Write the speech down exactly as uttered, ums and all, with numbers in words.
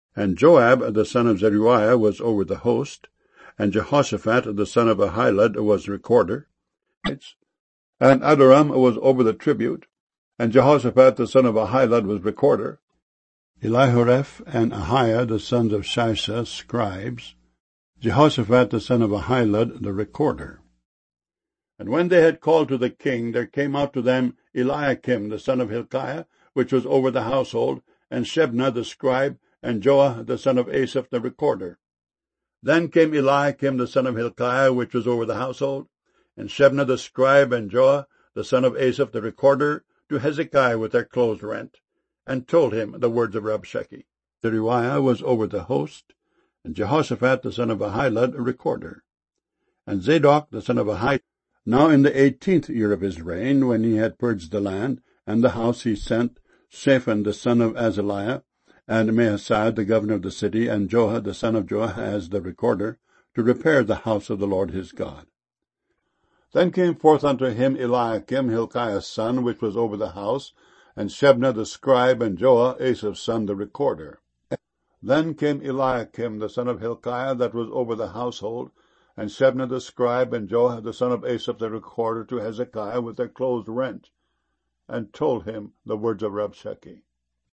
And Joab the son of Zeruiah was over the host, and Jehoshaphat the son of Ahilud was recorder, and Adoram was over the tribute, and Jehoshaphat the son of Ahilud was recorder, Elihoreph and Ahiah the sons of Shisha scribes, Jehoshaphat the son of Ahilud the recorder. And when they had called to the king, there came out to them Eliakim the son of Hilkiah, which was over the household, and Shebna the scribe, and Joah the son of Asaph the recorder. Then came Eliakim the son of Hilkiah, which was over the household, and Shebna the scribe, and Joah the son of Asaph the recorder, to Hezekiah with their clothes rent, and told him the words of Rabshakeh. Zeruiah was over the host, and Jehoshaphat the son of Ahilud a recorder. And Zadok the son of Ahilud, now in the eighteenth year of his reign, when he had purged the land and the house, he sent Shaphan the son of Azaliah, and Maaseiah the governor of the city, and Joah the son of Joahaz the recorder, to repair the house of the Lord his God. Then came forth unto him Eliakim, Hilkiah's son, which was over the house, and Shebna the scribe, and Joah, Asaph's son, the recorder. Then came Eliakim, the son of Hilkiah, that was over the household, and Shebna the scribe, and Joah, the son of Asaph, the recorder, to Hezekiah with their clothes rent, and told him the words of Rabshakeh.